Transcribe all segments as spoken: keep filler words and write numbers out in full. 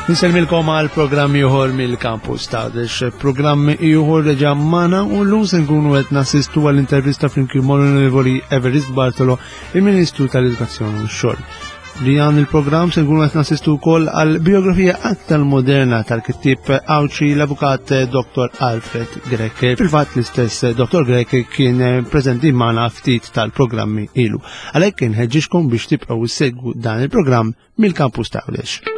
Niselmilkom għal programm ieħor mill-Campus Tgħidilx, programm ieħor reġa' magħna u llum se nkunu qed nassistu għall-intervista flimkien mal-Onorevoli Evarist Bartolo, il-Ministru tal-Edukazzjoni u x-Xogħol. Li għan il-programm se nkunu qed nassistu wkoll għal biografija aktar moderna tal-kittieb Awċi l-Avukat doktor Alfred Grech. Fil-fatt l-istess doktor Grech kien preżenti magħna ftit tal-programmi ilu. Għalhekk inħeġġixkom biex tibqgħu issegwu dan il-programm mill-Campus Tgħidilx.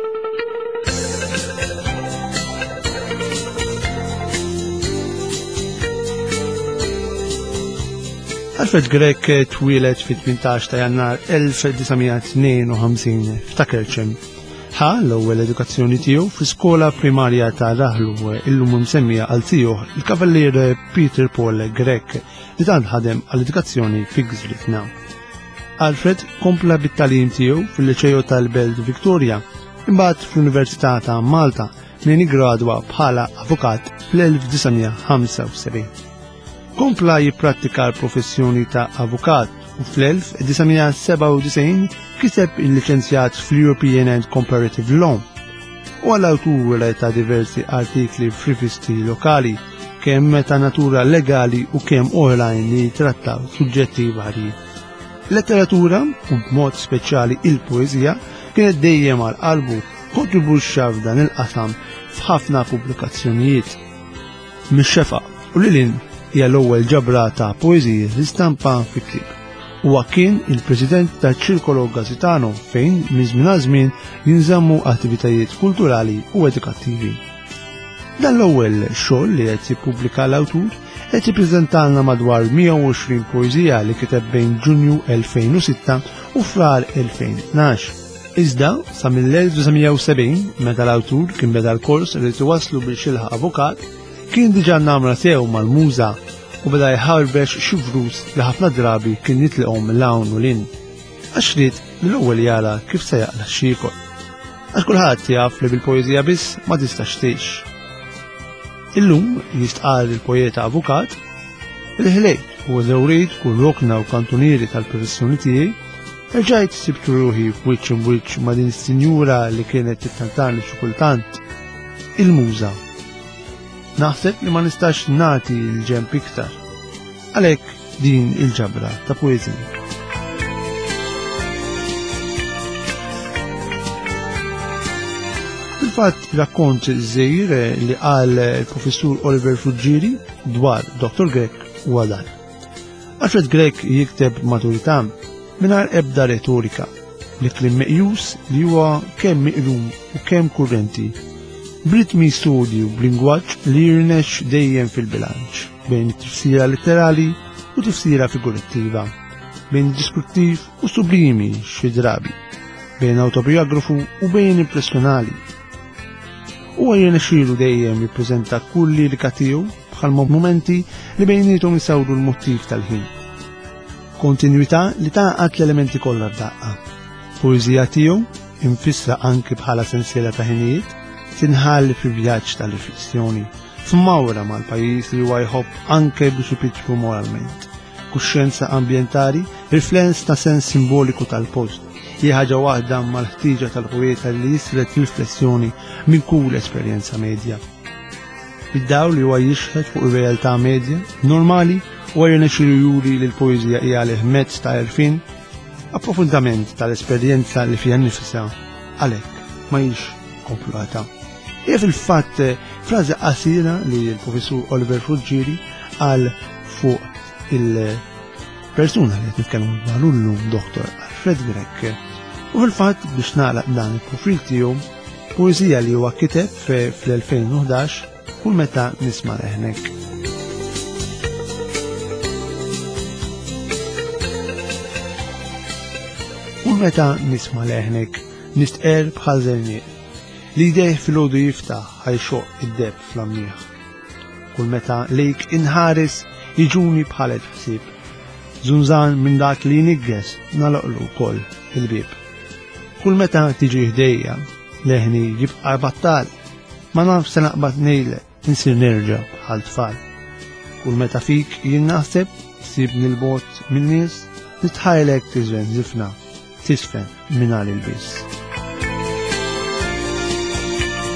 Alfred Grech twieled fit-tmintax ta' Jannar elf tisa' tnejn u ħamsin f'Takerċem. Ħa l-ewwel edukazzjoni tiegħu fl-iskola primarja ta' Raħlu illum msemmija għal tiegħu il-Kavallier Peter Paul Grech li tant ħadem għall-edukazzjoni fi Gżlietna. Alfred kompla bit-tagħlim tiegħu fil-Liċeju tal-Belt Victoria, imbagħad fl-Università ta' Malta fejn igradwa bħala avukat fl-elf tisa' ħamsa u sebgħin. Kompla jipprattika l-professjoni ta' avukat u fl-elf tisa' seba' u disgħin kiseb il-liċenzjat fl-European and Comparative Law u għall-awtur ta' diversi artikli f'rivisti lokali kemm ta' natura legali u kemm oħrajn li trattaw suġġetti varji. Letteratura u b'mod speċjali il-poeżija kienet dejjem għal qalbu kontribwixxa f'dan il-qasam f'ħafna pubblikazzjonijiet. Mix-xefaq u lilin hija l-ewwel ġabra ta' poeżiji li stampa fi ktieb. Huwa kien il-President taċ-Ċirkolo Gażitano fejn minn żmien għal żmien jinżammu attivitajiet kulturali u edukattivi. Dan l-ewwel xogħol li qed jippubblika l-awtur qed jippreżentalna madwar mija u għoxrin poeżija li kiteb bejn Ġunju elfejn u sitta u frar elfejn u tnax. Iżda sa mill-elf tisa' u sebgħin meta l-awtur kien beda l-kors li tiwasslu biex jilħaq avukat, kien diġà namra tiegħu mal-muża u beda jħarbex xi flus li ħafna drabi kien jitlqhom mill-hawn u lin. Għax ried l-ewwel jara kif se jaqla x-xikol. Għax kulħadd jaf li bil-poeżija biss ma tistax tgħix. Illum jistqal il-poeta avukat li ħlejt u eżewrejt kull rokna u kantunieri tal-professjoni tiegħi, rġajt sibtu ruħi f'wiċċ imwiċċ ma' din is-sinjura li kienet tittantani xi kultant il-muża. Naħseb li ma nistax nagħti l-ġemp iktar. Għalhekk din il-ġabra ta' poeżija. Fil-fatt rakkont żgħir li qal il-Professur Oliver Ruggieri dwar doktor Grech huwa dan. Alfred Grech jikteb maturità mingħajr ebda retorika li kliem meqjus li huwa kemm miqlum u kemm kurrenti. B'ritmi studi u b'lingwaġġ li jirnex dejjem fil-bilanċ bejn it-tifsira letterali u tifsira figurattiva, bejn diskuttiv u sublimi xi drabi, bejn autobiografu u bejn impressjonali. Huwa jirnexxielu dejjem jippreżenta kull lirika tiegħu bħal momenti li bejniethom isawru l-mottiv tal-ħin. Kontinwità li taqgħet l-elementi kollha f'daqqa. Poeżija tiegħu infissra anke bħala sensiela ta' ħinijiet tinħalli fi vjaġġ tal-riflessjoni, f'mawra mal-pajjiż li huwa jħobb anke biex ipitru moralment. Kuxjenza ambjentali, riflens ta' sens simboliku tal-post, hija ħaġa waħda mal-ħtieġa tal-poeta li jisret riflessjoni minn kull esperjenza medja. Id-dawl li huwa jixħed fuq ir-realtà medja, normali, u jirnexxielu juri li l-poeżija hija għalih mezz ta' għerfien, approfondament tal-esperjenza li fiha nnifisha, għalhekk ma hix kompluta. Hija fil-fatt frażi qasira li l-Professur Oliver Ruggieri qal fuq il-persuna li qed nitkellmu dwaru llum doktor Alfred Grech. U fil-fatt biex nagħlaq dan il-profil tiegħu poeżija li huwa kiteb fl-elfejn u ħdax kull meta nisma' leħnek. Kull meta nisma' leħnek nistqer bħal żelniq li jdejh fil-għodu jiftaħ ħajxoq id-deb fl-ammieħ. Kull meta lejk inħares jiġuni bħalet ħsieb. Zunżan minn dak li nigges naloqlu wkoll il-bieb. Kull meta tiġi ħdejja leħni jibqa' battal, ma naf se naqbad ngħidlek insir nerġa' bħal tfal. Kull meta fik jien naħseb sibni l-bot min-nies nitħajlek tiżven zifna tisfen mingħajr il-biss.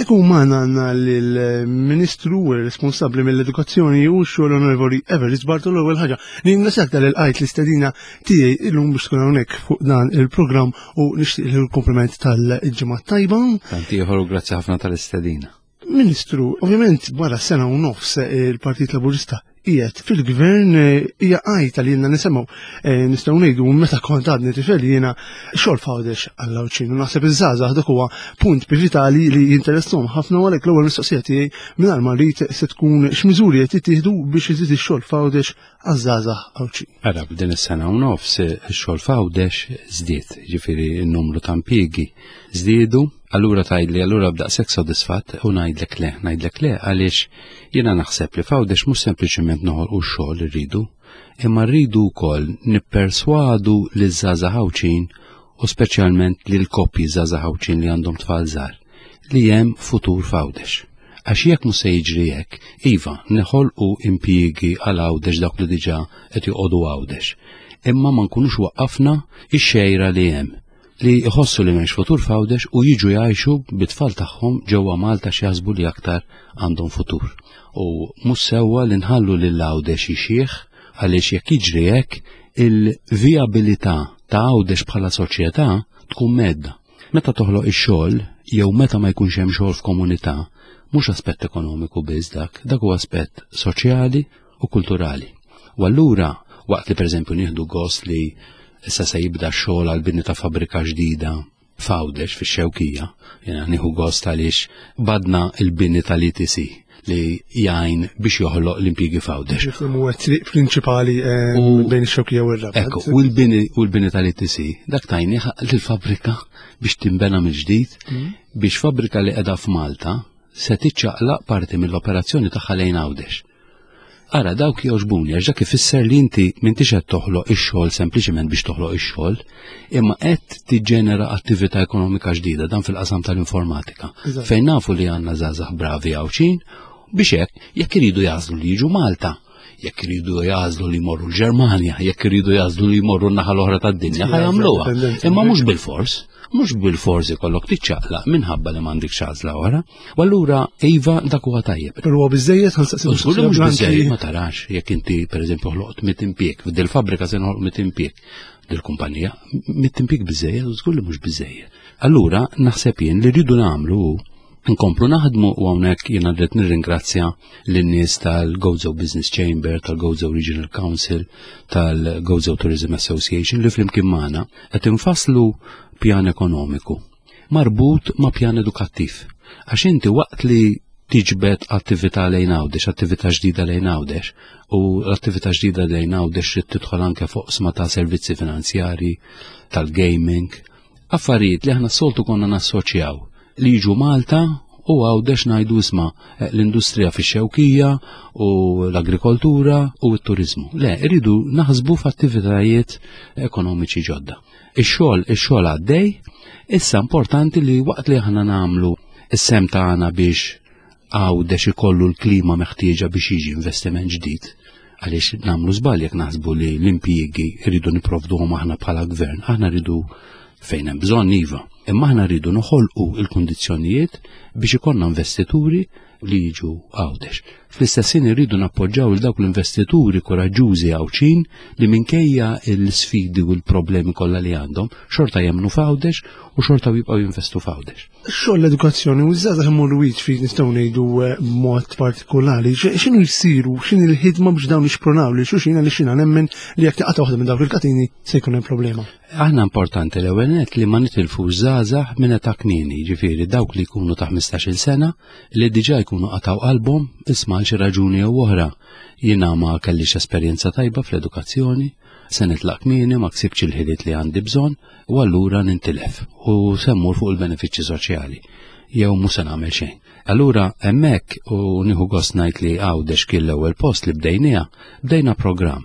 Ikun maħna għanna l-Ministru responsabbli mill-Edukazzjoni u x-xogħol Onorevoli Everest Bartolo l-ewwel ħaġa. Ringrazzjak tal-qajt l-istedina tiegħi illum biex tkun hawnhekk fuq dan il-programm u nixtieq il-kompliment tal-ġimgħa tajba. Tanti ieħor grazzi ħafna tal-istedina. Ministru, ovvjament wara sena u nofs il-Partit Laburista qiegħed fil-gvern hija qajta li jiena nisemgħu nistgħu ngħidu meta kont għadni tifel jiena xogħol fawdex għall-awċin u naħseb iż-żgħażagħ dak huwa punt vitali li jinteressahom ħafna għalhekk l-ewwel mistoqsija tiegħi mingħajr ma rrid se tkun x'miżuri qed jittieħdu biex iżid ix-xogħol fawdex għaż-żgħażagħ awċin. Ara b'din is-sena u nofs ix-xogħol fawdex żdied, ġifieri n-numru ta' impjiegi żdiedu. Allura tgħidli allura b'daqshekk sodisfatt u ngħidlek le, ngħidlek le għaliex jiena naħseb li fawdex mhux sempliċement noħolqu x-xogħol irridu, imma rridu wkoll nipperswadu liż-żgħażagħ ħawċin u speċjalment lil koppji żgħażagħ ħawċin li għandhom tfal żgħar li hemm futur fawdex. Għax jekk mhux se jiġri hekk, iva neħolqu impjiegi għal għawdex dawk li diġà qed joqogħdu għawdex, imma ma nkunux waqqafna x-xejra li hemm li jħossu li m'hemmx futur fawdex u jiġu jgħixu bit-tfal tagħhom ġewwa Malta x'jaħsbu li aktar għandhom futur. U mhux sewwa li nħallu lil għawdex ixjieħ għaliex jekk jiġri hekk il-vijabilità ta' għawdex bħala soċjetà tkun medda. Meta toħloq ix-xogħol jew meta ma jkunx hemm xogħol f'komunità mhux aspett ekonomiku biss dak, dak huwa aspett soċjali u kulturali. U allura waqt li pereżempju nieħdu gost li issa se jibda xogħol għal bini ta' fabrika ġdida fawdex fix-Xewkija, jiena nieħu gost għaliex badna l-bini tal-I T C li jgħin biex joħloq l-impjiegi fawdex. Huwa triq prinċipali bejn ix-Xewkija u r-Rabad. Ekku, u l-bini u l-bini tal-I T C dak tajni lill-fabrika biex timbena mill-ġdid biex fabrika li qiegħda f'Malta se tiċċaqlaq parti mill-operazzjoni tagħha lejn għawdex. Ara dawk jogħġbuni għax dak ifisser li inti m'intix qed toħloq ix-xogħol sempliċement biex toħloq ix-xogħol, imma qed tiġġenera attività ekonomika ġdida dan fil-qasam tal-informatika. Fejn nafu li għandna żgħażagħ bravi għawċin biex hekk jekk iridu jażlu li jiġu Malta, jekk iridu jażlu li jmorru l-Ġermanja, jekk iridu jażlu li jmorru n-naħa l-oħra tad-dinja ħajamluha. Imma mhux bil-fors. Mhux bil-fors ikollok tiċċaqlaq minħabba li m'għandekx għażla oħra, u allura iva dak huwa tajjeb. Però huwa biżejjed ħansaqsi mhux biżejjed ma tarax jekk inti pereżempju ħloqt mit impjieg f'dil fabrika se noħloq mit impjieg dil-kumpanija, mit impjieg biżejjed u żgur li mhux biżejjed. Allura naħseb jien li rridu nagħmlu nkomplu naħdmu u hawnhekk jiena rrid nirringrazzja lin-nies tal-Gozo Business Chamber, tal-Gozo Regional Council, tal-Gozo Tourism Association li flimkien magħna qed infasslu pjan ekonomiku marbut ma' pjan edukattiv. Għax inti waqt li tiġbed attività lejn għawdex, attività ġdida lejn għawdex, u l-attività ġdida lejn għawdex trid tidħol anke fuq sma ta' servizzi finanzjari, tal-gaming, affarijiet li aħna s-soltu konna nassoċjaw li jiġu Malta u għawdex ngħidu isma' l-industrija fix-Xewkija u l-agrikoltura u t-turizmu. Le, irridu naħsbu f'attivitajiet ekonomiċi ġodda. Ix-xogħol ix-xogħol għaddej, issa importanti li waqt li aħna nagħmlu is-sem tagħna biex għawdex ikollu l-klima meħtieġa biex jiġi investiment ġdid. Għaliex nagħmlu żball jekk naħsbu li l-impjiegi rridu nipprovduhom aħna bħala gvern, aħna rridu fejn hemm bżonn iva, imma aħna rridu noħolqu l-kundizzjonijiet biex ikollna investituri li jiġu għawdex. Fl-istessin irridu nappoġġaw il dawk l-investituri koraġġużi għawċin li minkejja l-sfidi u l-problemi kollha li għandhom xorta jemnu f'għawdex u xorta jibqgħu jinvestu f'għawdex. Xogħol l-edukazzjoni u żgħażagħ imorru jitfid nistgħu ngħidu b'mod partikolari, x'inhu jsiru, x'inhi l-ħidma biex dawn ixpronaw li xulxin għaliex jiena nemmen li jekk taqgħu waħda minn dawk il-katini se jkun hemm problema. Aħna importanti l-ewwel nett li ma nitilfux żgħażagħ minn età kmieni, ġifieri dawk li jkunu ta' ħmistax-il sena li diġà jkunu qataw qalbhom isma' xi raġuni jew oħra. Jiena ma kellix esperjenza tajba fl-edukazzjoni, se nitlaq kmieni ma ksibx il-ħiliet li għandi bżonn u allura nintilef u semmur fuq il-benefiċċji soċjali. Jew mhux se nagħmel xejn. Allura hemmhekk u nieħu gost ngħid li għawdex kien l-ewwel post li bdejniha, bdejna programm.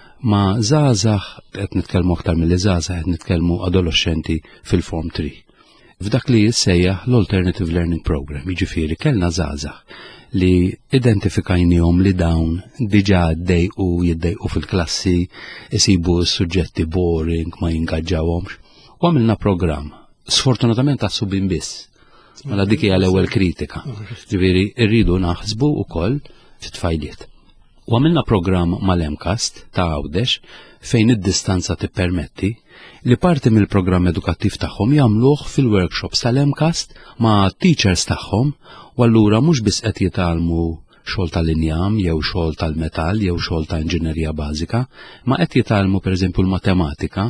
Ma żgħażagħ qed nitkellmu aktar milli żgħażagħ qed nitkellmu adolescenti fil-Form three. F'dak li jissejjaħ l-Alternative Learning Program, jiġifieri kellna żgħażagħ li identifikajnihom li dawn diġà ddejqu jiddejqu fil-klassi, isibu s-suġġetti boring, ma jingaġġawhomx. U għamilna programm. Sfortunatament għas-subin biss. Mela dik hija l-ewwel kritika. Ġifieri rridu naħsbu wkoll fit-tfajliet. U għamilna programm mal-Emcast ta' Għawdex fejn id-distanza tippermetti li parti mill-programm edukattiv tagħhom jagħmluh fil-workshops tal-Emcast ma' teachers tagħhom u allura mhux biss qed jitgħallmu xogħol tal-injam jew xogħol tal-metall jew xogħol ta' inġinerija bażika, ma qed jitgħallmu pereżempju l-matematika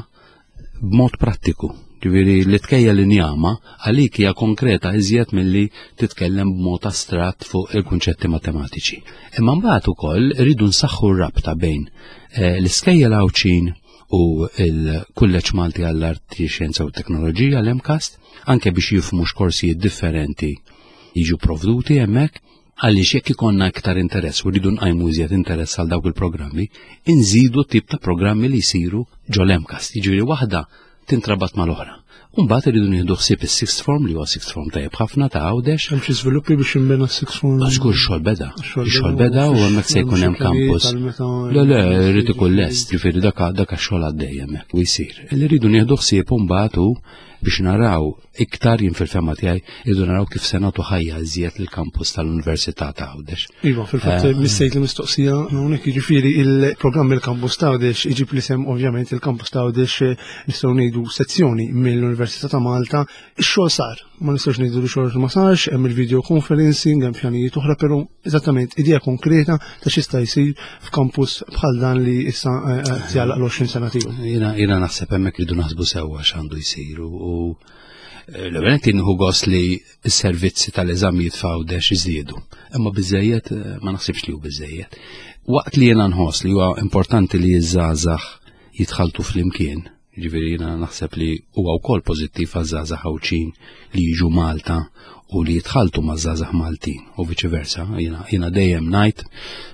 b'mod prattiku. Ġifieri li tkejjel l-injama għalik hija konkreta iżjed milli titkellem b'mod astratt fuq il-kunċetti matematiċi. Imma mbagħad ukoll rridu nsaħħu r-rabta bejn l-iskejjel Għawċin u l-Kulleġġ Malti għall-Arti, Xjenza u Teknoloġija l-Emcast, anke biex jifhmu x'korsijiet differenti jiġu provduti hemmhekk, għaliex jekk ikonna iktar interess u rridu nqajmu iżjed interess għal dawk il-programmi, inżidu tip ta' programmi li jsiru ġol Emcast. Jiġifieri waħda tintrabat mal-oħra. Mbagħad iridu nieħdu ħsieb is-sixth form li huwa sixth form tajjeb ħafna ta' Għawdex. Hemm xi żviluppi biex inbena s-sixth form. Żgur xogħol beda. Xogħol beda u hemmhekk se jkun hemm campus. Le le, rrid ikun lest, ġifieri dak dak għax-xogħol għaddej hemmhekk u jsir. Li rridu nieħdu ħsieb mbagħad hu biex naraw iktar jien fil-fema tiegħi irridu naraw kif se nagħtu ħajja iżjed lill-kampus tal-Università ta' Għawdex. Iva, fil-fatt mistejk l-mistoqsija hawnhekk jiġifieri il-programm il-kampus ta' Għawdex iġib li sem ovvjament il-kampus ta' Għawdex nistgħu ngħidu sezzjoni mill-Università ta' Malta. Ix-xogħol sar, ma nistgħux ngħidu li xogħol ma sarx, hemm il-video conferencing, hemm pjanijiet oħra, però eżattament idea konkreta ta' x'jista' jsir f'kampus bħal dan li issa jagħlaq l-għoxrin sena tiegħu. Jiena jiena naħseb hemmhekk ridu naħsbu sewwa x'għandu jsir u l-għavenet jinħu għos li s-servizzi tal-eżamijiet f'Għawdex iżdiedu. Imma bizzejiet, ma naħsibx li hu bizzejiet. Waqt li jena nħoss li huwa importanti li jiż-żgħażagħ jitħaltu fl-imkien, ġifieri jiena naħseb li huwa wkoll pożittiv għaż-żgħażagħ Għawċin li jiġu Malta u li jitħaltu maż-żgħażagħ Maltin u viċi versa. Jiena dejjem ngħid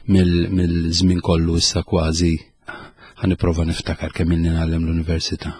mill-żmien kollu issa kważi ħanipprova niftakar kemm inni nagħlem l-università.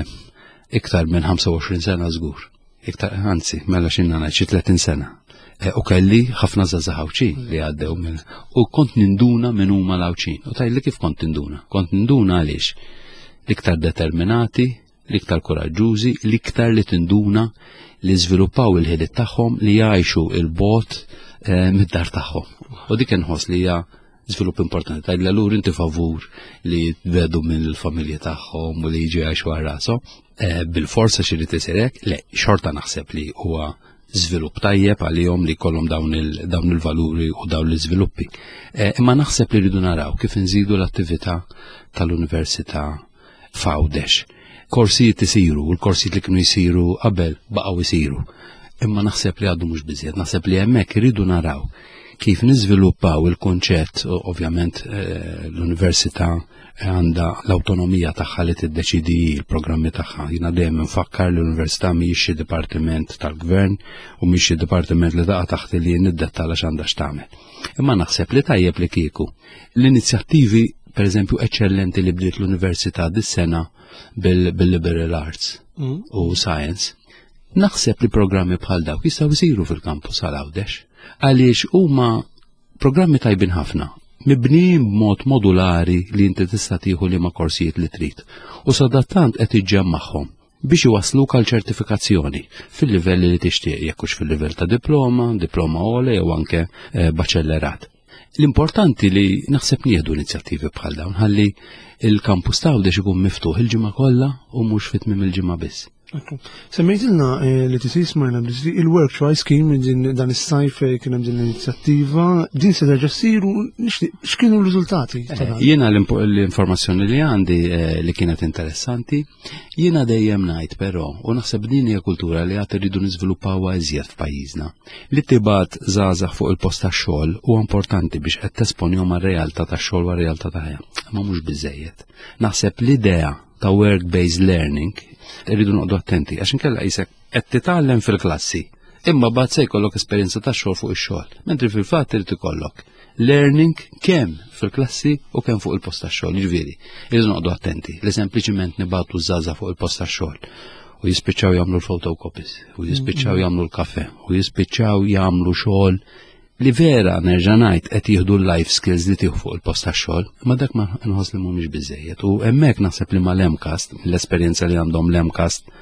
Iktar minn ħamsa u għoxrin sena żgur. Iktar, anzi, mela xinna ngħid xi tletin sena. U kelli ħafna żgħażagħ Għawċin li għaddew minn. U kont ninduna minn huma l-Għawċin. U tajli kif kont ninduna? Kont ninduna għaliex l-iktar determinati, l-iktar koraġġużi, l-iktar li tinduna li żviluppaw il-ħiliet tagħhom li jgħixu il-bot mid-dar tagħhom. U dik inħoss li hija żvilupp importanti. Tajli allura inti favur li tbedu minn il-familja tagħhom u li jiġu jgħixu għal rashom. Bil-forsa xi rid isir hekk, le, xorta naħseb li huwa żvilupp tajjeb għalihom li jkollhom dawn il-valuri u dawn l-iżviluppi. Imma naħseb li rridu naraw kif inżidu l-attività tal-Università f'Għawdex. Korsijiet isiru u l-korsijiet li kienu jsiru qabel baqgħu jsiru. Imma naħseb li għadu mhux biżjed, naħseb li hemmhekk iridu naraw kif niżviluppaw il-konċett, ovvjament l-Università għandha l-awtonomija tagħha li tiddeċidi l-programmi tagħha. Jiena dejjem nfakkar li l-Università mhijiex xi dipartiment tal-Gvern u mhix xi dipartiment li daqa' taħt li niddettala x'għandha x'tagħmel. Imma naħseb li tajjeb li kieku l-inizjattivi pereżempju eċċellenti li bdiet l-Università dis-sena bil-liberal arts u science. Naħseb li programmi bħal dawk jistgħu jsiru fil-kampus għal Għawdex għaliex huma programmi tajbin ħafna, mibnijin b'mod modulari li inti tista' tieħu liema korsijiet li trid u sadattant qed iġġemmagħhom biex iwasluk għal ċertifikazzjoni fil-livelli li tixtieq jekk hux fil-livell ta' diploma, diploma għolja jew anke baċellerat. L-importanti li naħseb nieħdu inizjattivi bħal dawn ħalli il-kampus ta' Għawdex ikun miftuħ il-ġimgħa kollha u mhux fit tmiem il-ġimgħa biss. Semmejtilna li tisir smajna il-Work Try Scheme dan is-sajf kien hemm din l-inizjattiva, din se terġa' ssir u x'kienu r-riżultati? Jiena l-informazzjoni li għandi li kienet interessanti, jiena dejjem ngħid però u naħseb din hija kultura li għad irridu niżviluppawha iżjed f'pajjiżna. Li tibgħat żgħażagħ fuq il-post tax-xogħol huwa importanti biex qed tesponihom għar-realtà tax-xogħol u għar-realtà ta' ħajja, ma mhux biżejjed. Naħseb l-idea ta' work-based learning irridu noqdu attenti, għax inkella jisek qed titgħallem fil-klassi, imma bad se jkollok esperjenza ta' xogħol fuq ix-xogħol, mentri fil-fatt irid ikollok learning kemm fil-klassi u kemm fuq il-post tax-xogħol. Jiġifieri, irridu noqdu attenti li sempliċiment nibagħtu żgħażagħ fuq il-post tax-xogħol u jispiċċaw jagħmlu l-photocopies, u jispiċċaw jagħmlu l-kafè, u jispiċċaw jagħmlu xogħol li vera nerġa' ngħid qed jieħdu l-life skills li tieħu fuq il-post tax-xogħol, ma dak ma nħoss li mhumiex biżejjed. U hemmhekk naħseb li mal-Emcast, l-esperjenza li għandhom l-Emcast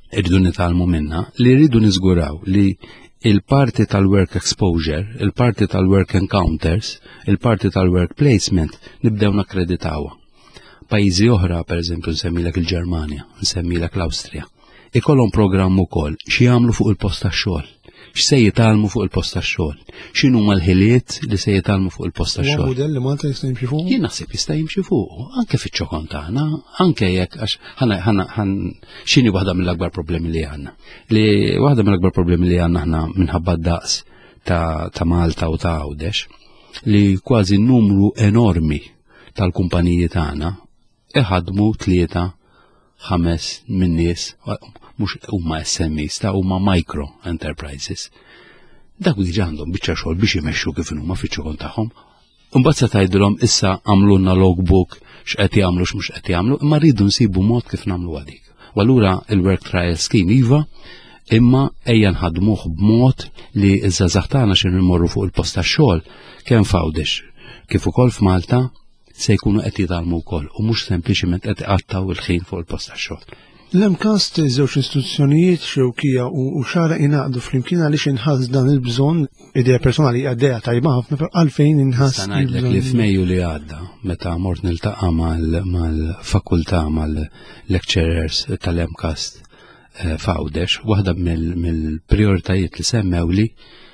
irridu nitalmu minna li rridu niżguraw li il-parti tal-work exposure, il-parti tal-work encounters, il-parti tal-work placement nibdew nakkreditawha. Pajjiżi oħra, pereżempju nsemmilek il-Ġermanja, nsemmilek l-Awstrija, ikollhom programm ukoll xi jagħmlu fuq il-post tax-xogħol, x'se jitalmu fuq il-post tax-xogħol, x'inhu mal-ħiliet li se jitalmu fuq il-post tax-xogħol. Huwa mudell li Malta jista' jimxi fuq? Jien naħseb jista' jimxi fuq, anke fiċ-ċokon tagħna, anke jekk għax ħana ħana ħan x'inhi waħda mill-akbar problemi li għandna. Li waħda mill-akbar problemi li għandna aħna minħabba d-daqs ta' ta' Malta u ta' Għawdex li kważi numru enormi tal-kumpaniji tagħna iħadmu tlieta ħames min nies mhux huma S M Es ta' huma micro enterprises. Dak diġà għandhom biċċa xogħol biex imexxu kif huma fiċ-ċokon tagħhom. Imbagħad se tgħidilhom issa għamlulna logbook x'qed jagħmlu x'mhux qed jagħmlu, imma rridu nsibu mod kif nagħmlu għalik. U allura il-work trial scheme iva, imma ejja nħadmuh b'mod li ż-żagħżagħ tagħna xi nimorru fuq il-post tax-xogħol kemm f'Għawdex kif ukoll f'Malta se jkunu qed jitgħallmu wkoll u mhux sempliċiment qed iqattaw il-ħin fuq il-post tax-xogħol. L-imkast żewġ istituzzjonijiet xewkija u xara inaqdu flimkien għaliex inħass dan il-bżonn idea personali għaddejja tajba ħafna għalfejn inħass. Ngħidlek li f'Mejju li għadda meta mort niltaqa' mal-fakultà mal-lecturers tal-imkast f'Għawdex, waħda mill-prijoritajiet li semmew li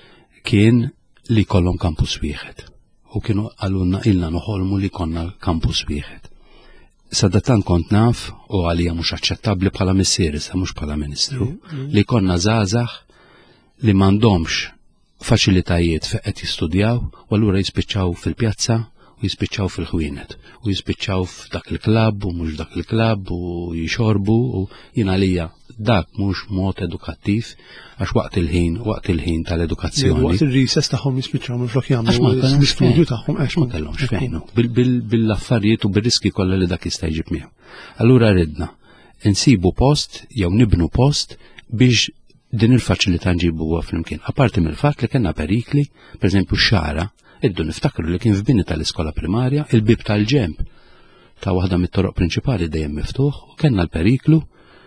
kien li jkollhom kampus wieħed. U kienu għallunna ilna noħolmu li konna kampus wieħed. Sadattan kont naf u għalija mhux aċċettabbli bħala missier issa mhux bħala ministru li konna żgħażagħ li m'għandhomx faċilitajiet fejn qed jistudjaw u allura jispiċċaw fil-pjazza u jispiċċaw fil-ħwienet u jispiċċaw f'dak il-klabb u mhux dak il-klabb u jixorbu u jien għalija dak mhux mod edukattiv għax waqt il-ħin waqt il-ħin tal-edukazzjoni. Waqt il-recess tagħhom jispiċċaw minn flok jagħmlu l-istudju tagħhom għax ma kellhomx fejn bil-affarijiet u bir-riski kollha li dak jista' jġib miegħu. Allura ridna insibu post jew nibnu post biex din il-faċilità nġibuha flimkien. Apparti mill-fatt li kellna perikli, pereżempju x-xara, iddu niftakru li kien f'bini tal-iskola primarja il-bib tal-ġemp ta' waħda mit-toroq prinċipali dejjem miftuħ u kellna l-periklu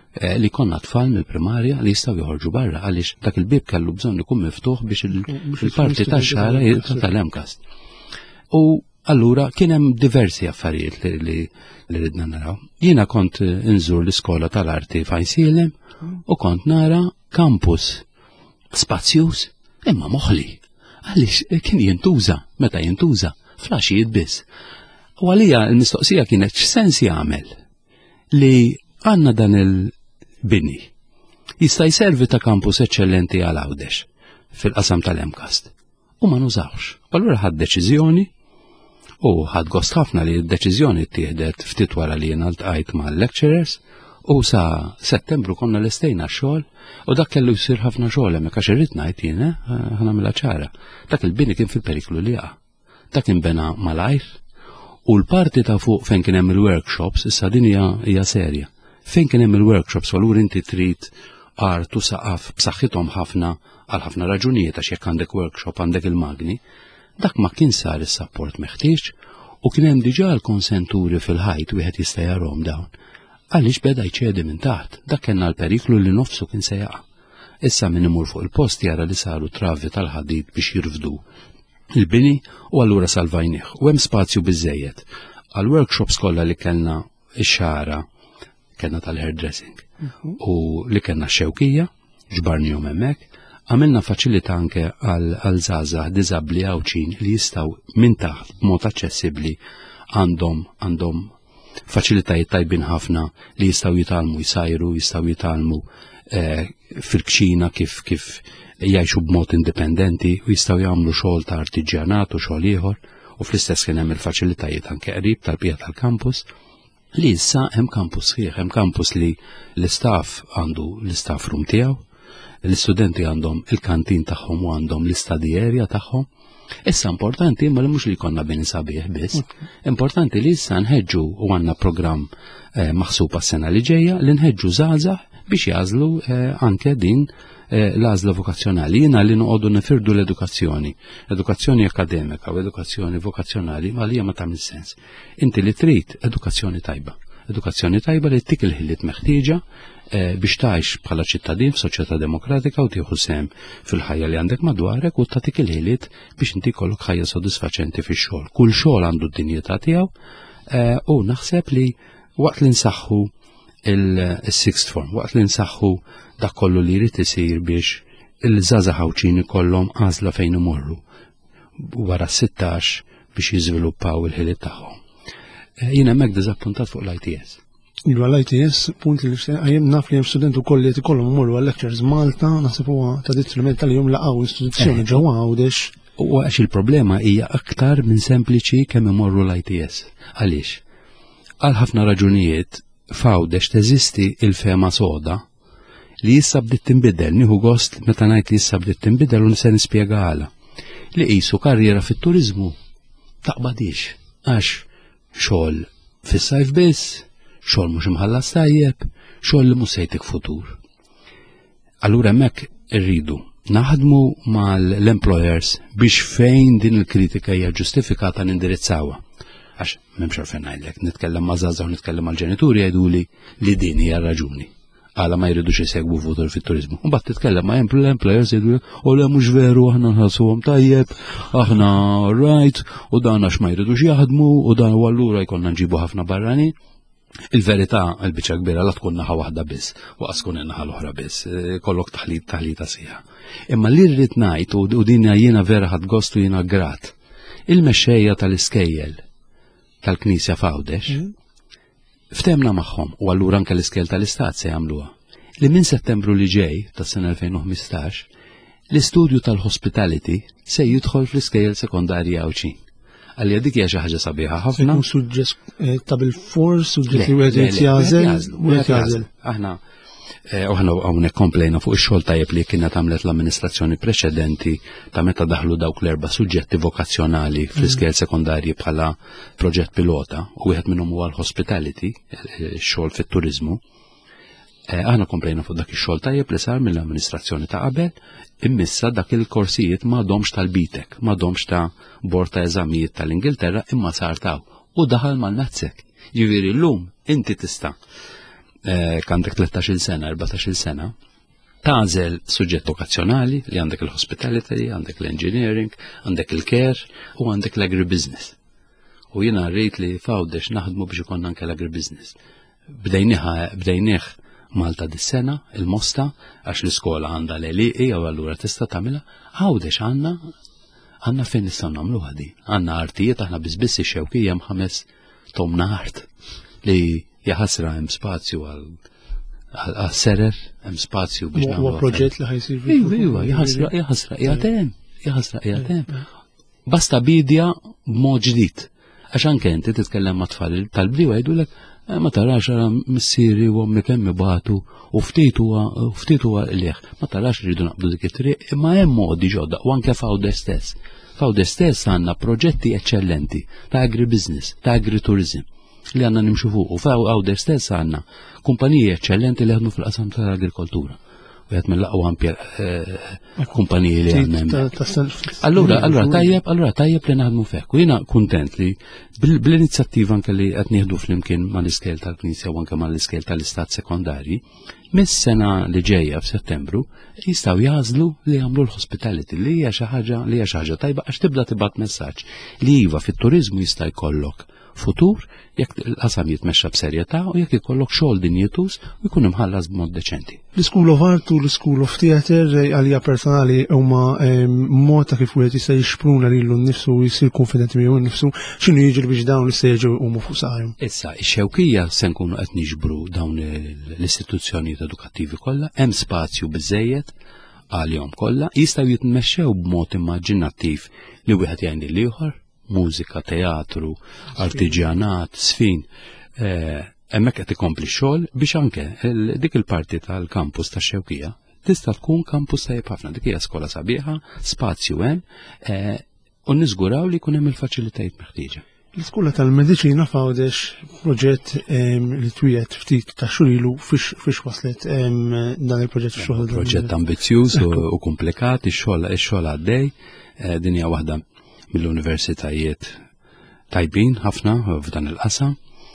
li konna tfal mill-primarja li jistaw joħorġu barra għaliex dak il-bib kellu bżonn ikun miftuħ biex il-parti tax-xara tal-imkast. U allura kien hemm diversi affarijiet li ridna naraw. Jiena kont inżur l-iskola tal-arti f'Ajsilem u kont nara kampus spazzjuż imma moħli. Għaliex kien jintuża, meta jintuża, flaxijiet biss. U għalija l-mistoqsija kienet x'sens jagħmel li għandna dan il-bini jista' jservi ta' kampus eċċellenti għal Għawdex fil-qasam tal-imkast. U ma nużawx. Allura ħadd deċiżjoni u ħadd gost ħafna li d-deċiżjoni ttieħdet ftit wara li jiena ltqajt mal-lecturers u sa Settembru konna lestejna xogħol u dak kellu jsir ħafna xogħol hemmhekk għax irrid ngħid jien ħanamilha ċara. Dak il-bini kien fil-periklu li jaqa'. Dak inbena malajr u l-parti ta' fuq fejn kien hemm il-workshops issa din hija serja. Fejn kien hemm il-workshops u allura inti trid art u saqaf b'saħħithom ħafna għal ħafna raġunijiet għax jekk għandek workshop għandek il-magni, dak ma kien sar is-sapport meħtieġ u kien hemm diġà l-konsenturi fil-ħajt wieħed jista' jarahom dawn. Għaliex beda jċedi minn taħt, dak kellna l-periklu li nofsu kien se jaqa'. Issa min imur fuq il-post jara li saru travi tal-ħadid biex jirfdu il-bini u allura salvajnieh. U hemm spazju biżejjed għal-workshops kollha li kellna ix-xara kellna tal-hairdressing u li kellna x-xewkija, ġbarnihom hemmhekk, għamilna faċilità anke għal żgħażagħ diżabbli għawċin li jistgħu minn taħt b'mod aċċessibbli għandhom għandhom faċilitajiet tajbin ħafna li jistgħu jitalmu jsajru, jistgħu jitalmu fil-kċina kif kif jgħixu b'mod indipendenti u jistgħu jagħmlu xogħol ta' artiġjanat u xogħol ieħor u fl-istess kien hemm il-faċilitajiet anke qrib tal-pija tal-kampus li issa hemm kampus sħiħ, hemm kampus li l-istaff għandu l-istaff room tiegħu, l-istudenti għandhom il-kantin tagħhom u għandhom l-istadi area tagħhom. Issa importanti imma li mhux li jkollna bini sabiħ biss, importanti li issa nħeġġu u għandna programm maħsub għas-sena li ġejja li nħeġġu żgħażagħ biex jażlu anke din l-għażla vokazzjonali. Jiena li noqogħdu nifirdu l-edukazzjoni, edukazzjoni akademika u edukazzjoni vokazzjonali ma li ma tagħmel sens. Inti li trid edukazzjoni tajba, edukazzjoni tajba li tik il-ħiliet meħtieġa biex tgħix bħala ċittadin f'soċjetà demokratika u tieħu sem fil-ħajja li għandek madwarek u tagħtik il-ħiliet biex inti jkollok ħajja sodisfaċenti fix-xogħol. Kull xogħol għandu d-dinjità tiegħu u naħseb li waqt li nsaħħu il-sixth form, waqt li nsaħħu dak kollu li jrid isir biex il-żgħażagħ ħawċin ikollhom għażla fejn imorru wara sittax biex jiżviluppaw il-ħiliet tagħhom. Jiena hemmhekk diżappuntat fuq l-I T S. Ilu għal-I T S, punt li għajem naf li jem studentu kolli jti kollum morru għal-lectures Malta, nasib huwa ta' detriment tal-jum laqaw istituzzjoni ġewwa Għawdex. U għax il-problema hija aktar minn sempliċi kemm imorru l-I T S. Għaliex? Għal ħafna raġunijiet f'Għawdex teżisti il-fema soda li issa bdiet tinbidel, nieħu gost meta ngħid li issa bdiet tinbidel u nista' nispjega għala. Li qisu karriera fit-turiżmu taqbadix għax xogħol fis-sajf biss, xogħol mhux imħallas tajjeb, xogħol li mhux se jtik futur. Allura hemmhekk irridu naħdmu mal-employers biex fejn din il-kritika hija ġustifikata nindirizzawha. Għax m'hemmx għalfejn ngħidlek, nitkellem ma' żgħażagħ u nitkellem mal-ġenituri jgħiduli li din hija raġuni. Għala ma jridux isegwu futur fit-turizmu. U mbagħad titkellem ma' l-employers jgħidulek u le mhux veru aħna nħallsuhom tajjeb, aħna right, u dan għax ma jridux jaħdmu u dan u allura jkollna nġibu ħafna barranin. Il-verità il-biċċa kbira la tkun naħa waħda biss, waqas tkun naħa l-oħra biss, kollok taħlit taħlita sieħa. Imma li rrid ngħid u din jiena vera ħadd gost u jiena grat, il-mexxejja tal-iskejjel tal-Knisja f'Għawdex ftemna magħhom u allura anke l-iskejjel tal-Istat se jagħmluha li minn Settembru li ġej tas-sena elfejn u ħmistax l-istudju tal-hospitality se jidħol fl-iskejjel sekondarji Għawċin. Għalli għadik hija xi ħaġa sabiħa ħafna. Suġġest ta' bil-fors, suġġett li wieħed jagħżel. Aħna aħna hawnhekk komplejna fuq ix-xogħol tajjeb li kienet għamlet l-amministrazzjoni preċedenti ta' meta daħlu dawk l-erba' suġġetti vokazzjonali fl-iskejjel sekondarji bħala proġett pilota u wieħed minnhom huwa l-hospitality, x-xogħol fit-turiżmu. Aħna komplejna fuq dak ix-xogħol tajjeb li sar mill-amministrazzjoni ta' qabel, immissa dak il-korsijiet m'għadhomx tal-bitek, m'għadhomx ta' bord ta' eżamijiet tal-Ingilterra imma sar taw u daħal mal-nazzek. Jiġifieri llum inti tista' għandek tlettax-il sena, erbatax-il sena, tażel suġġett vokazzjonali li għandek il-hospitality, għandek l-engineering, għandek il-care u għandek l-agribusiness. U jiena rrid li f'Għawdex naħdmu biex ikonna anke l-agribusiness. Bdejnieh Malta dis-sena, il-Mosta, għax l-iskola għandha l-eliqi u allura tista' tagħmilha, Għawdex għandna għandna fejn nistgħu nagħmluha di. Għandna artijiet aħna biss biss ix-xewkija hemm ħames tomna art li jaħasra hemm spazju għal-serer, hemm spazju biex nagħmlu. Huwa proġett li ħajsir fi. Iva, jaħasra, jaħasra, jgħatem, jaħasra, jgħatem. Basta bidja b'mod ġdid. Għax anke inti titkellem ma' tfal tal-bdiewa jgħidulek ma tarax ara missieri u ommi kemm ibatu u ftit huwa ftit huwa leħ. Ma tarax rridu naqbdu dik it-triq, imma hemm modi ġodda u anke f'Għawdex stess. F'Għawdex stess għandna proġetti eċċellenti ta' agribusiness, ta' agritourism li għandna nimxu fuq u f'Għawdex stess għandna kumpaniji eċċellenti li jaħdmu fil-qasam tal-agrikoltura. U għed mill-laqwa kumpaniji li għannem. Allura, allura tajjeb, allura tajjeb li naħdmu fekk. U jina kontent li bl-inizjattiva anke li qed nieħdu flimkien ma' l-iskejl tal-Knisja u anke ma' l-iskejl tal-Istat sekondarji, mis-sena li ġejja f'Settembru jistgħu jażlu li jagħmlu l-hospitality li hija xi ħaġa li hija xi ħaġa tajba għax tibda tibgħat messaġġ li iva fit-turiżmu jista' jkollok futur jekk l-qasam jitmexxa b'serjetà u jekk ikollok xogħol dinjetus u jkun imħallas b'mod deċenti. L-School of Art u l-School of Theatre għalija personali huma mod ta' kif wieħed jista' jixpruna lilu nnifsu u jsir konfidenti miegħu nnifsu x'inhu jiġri biex dawn l-istejġu huma fuq saqajhom. Issa, ix-xewkija se nkunu qed niġbru dawn l-istituzzjonijiet edukattivi kollha, hemm spazju biżejjed għalihom kollha, jistgħu jitmexxew b'mod immaġinattiv li wieħed jgħin lill-ieħor, mużika, teatru, artiġjanat, sfin. Hemmhekk qed ikompli xogħol biex anke dik il-parti tal-kampus tax-xewkija tista' tkun kampus tajjeb ħafna. Dik hija skola sabiħa, spazju hemm u niżguraw li jkun hemm il-faċilitajiet meħtieġa. L-Iskola tal-Mediċina f'Għawdex proġett li twiet ftit ta' xurilu fiex waslet dan il-proġett fix-xogħol. Proġett ambizzjuż u komplikat, ix-xogħol għaddej, din hija waħda mill-universitajiet tajbin ħafna f'dan il-qasam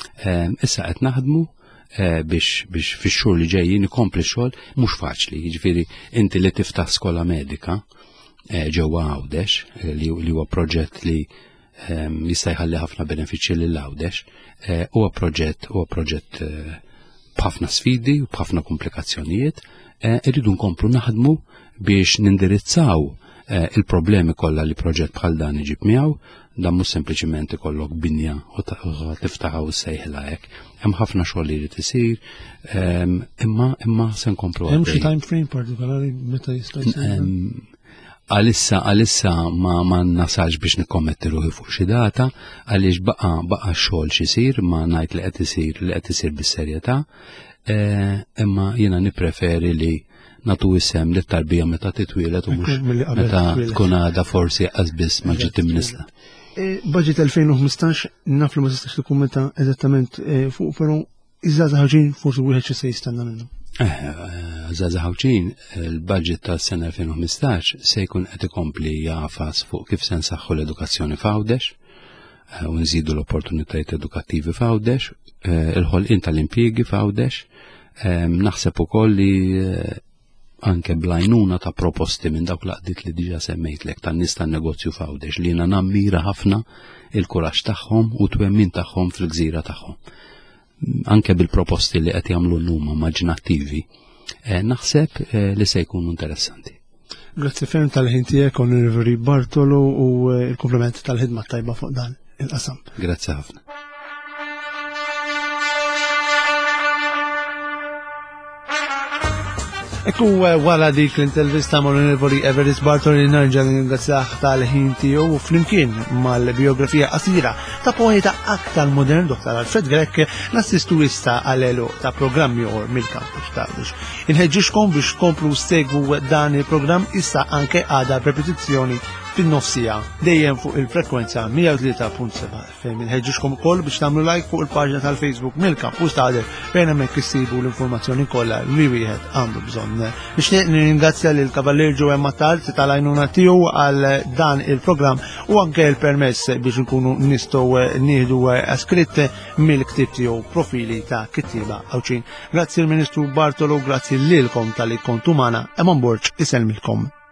Issa qed naħdmu biex biex fix-xhur li ġejjin ikompli xogħol mhux faċli. Jiġifieri inti li tiftaħ skola medika ġewwa Għawdex li huwa proġett li jista' jħalli ħafna benefiċċji lil Għawdex, huwa proġett huwa proġett b'ħafna sfidi u b'ħafna komplikazzjonijiet, irridu nkomplu naħdmu biex nindirizzaw il-problemi kollha li proġett bħal dan iġib miegħu, dan mhux sempliċiment ikollok binja u tiftaħha u ssejħilha hekk. Hemm ħafna xogħol li jrid isir, imma imma se nkomplu. Hemm xi time frame partikolari meta jista' jsir? Għalissa għalissa ma ma nasalx biex nikkommetti ruħi fuq xi data għaliex baqa baqa xogħol xisir ma ngħid li qed isir li qed isir bis-serjetà, imma jiena nippreferi li nagħtu isem lit tarbija meta titwielet u mhux meta tkun għadha forsi qasbis ma ġiet imnisla. Budget elfejn u ħmistax naf li ma tistax tikkummenta eżattament fuq, però iż-żgħażagħ ħaġin forsi wieħed xi se jistenna minnhom. Żgħażagħ ħawġin, il-budget tas-sena elfejn u ħmistax se jkun qed ikompli jafas fuq kif se nsaħħu l-edukazzjoni f'Għawdex u nżidu l-opportunitajiet edukattivi f'Għawdex, il-ħolqien tal-impjiegi f'Għawdex. Naħseb ukoll li anke blajnuna ta' proposti minn dawk laqdiet li diġà semmejtlek tan-nies tan-negozju f'Għawdex li jiena nammira ħafna il-kuraġġ tagħhom u twemmin tagħhom fil-gżira tagħhom. Anke bil-proposti li qed jagħmlu llum immaġinattivi, naħseb li se jkunu interessanti. Grazzi ferm tal-ħin tiegħek Onorevoli Bartolo u l-komplement tal-ħidma tajba fuq dan il-qasam. Grazzi ħafna. Ekku wara dik l-intervista mal Onorevoli Everest Bartolo li nerġa' ringrazzjah tal-ħin tiegħu u flimkien mal-biografija qasira ta' poeta aktar modern Doktor Alfred Grek nassistu issa għal ta' programmi or mill-kampus ta' biex. Inħeġġixkom biex komplu segwu dan il-programm issa anke għada repetizzjoni fin-nofsija dejjem fuq il-frekwenza mija u tlieta punt seba' F M. Inħeġġixkom ukoll biex tagħmlu like fuq il-paġna tal-Facebook mill-kampus ta' fejn hemmhekk issibu l-informazzjoni kollha li wieħed għandu bżonn. Nixtieq nirringrazzja lil Kavalleer Ġew Mattar tal-għajnuna tiegħu għal dan il-programm u anke l-permess biex nkunu nistgħu nieħdu skritt mill-ktieb tiegħu profili ta' kittieba Għawġin. Grazzi l-Ministru Bartolo, grazzi lilkom tal-li kontu magħna, hemm on board isellmilkom.